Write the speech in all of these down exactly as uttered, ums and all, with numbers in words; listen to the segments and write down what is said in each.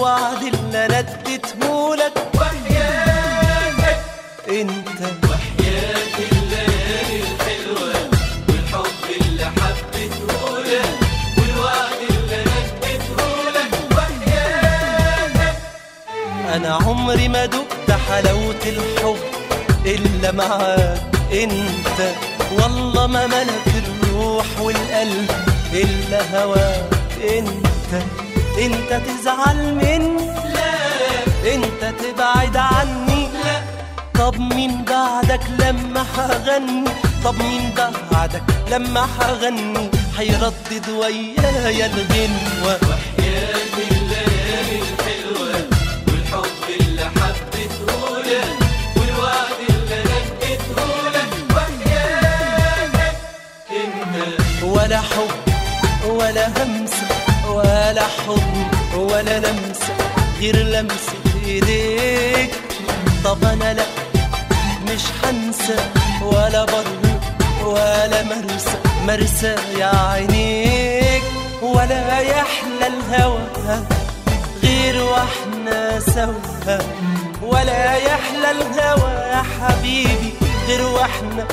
والوعد اللي انا اديتهولك وحياتك انت، وحياة الليالي الحلوة والحب اللي حبيتهولك والوعد اللي انا اديتهولك وحياتك. انا عمري ما دقت حلاوة الحب الا معاك انت، والله ما ملك الروح والقلب الا هواك انت. انت تزعل مني؟ لا. انت تبعد عني؟ لا. طب مين بعدك لما هغني؟ طب مين بعدك لما هغني هيردد ويايا الغنوة؟ وحياة الليالي الحلوة والحب اللي حبيتهولك والوعد اللي انا اديتهولك وحياتك انت. ولا حب ولا همسة ولا حضن ولا لمسة غير لمسة ايديك. طب انا لا مش هنسى ولا بر ولا مرسى مرسى يا عينيك، ولا يحلى الهوى غير واحنا سوا، ولا يحلى الهوى يا حبيبي غير واحنا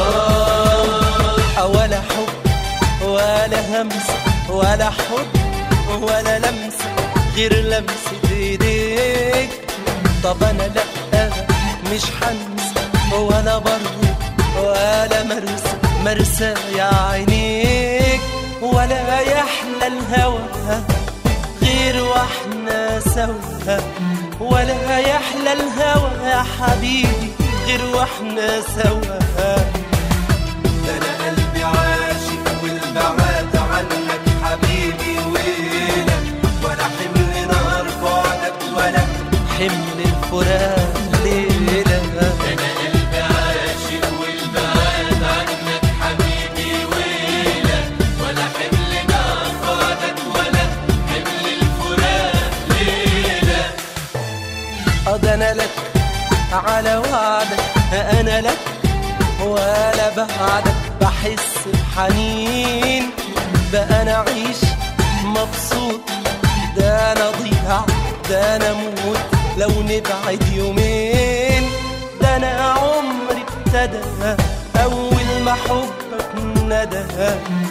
آه. ولا حب ولا همسة ولا حب ولا لمسة غير لمسة ايديك. طب انا لا مش هنسى ولا بر ولا مرسى مرسى يا عينيك، ولا يحلى الهوى غير واحنا سوا، ولا يحلى الهوى يا حبيبي غير واحنا سوا. ده انا قلبي عاشق والبعاد عنك حبيبي ويلك، ولا حمل نار بعدك ولا حمل الفراق ليلة. انا قلبي عاشق والبعاد عنك حبيبي ويلك، ولا حمل نار بعدك ولا حمل الفراق ليلة. ده انا لك على وعدك انا لك، ولا بعدك بحس بحنين. ده انا اعيش مبسوط، ده انا ضيع، ده انا موت لو نبعد يومين. ده انا عمري ابتدى اول ما حبك ندى.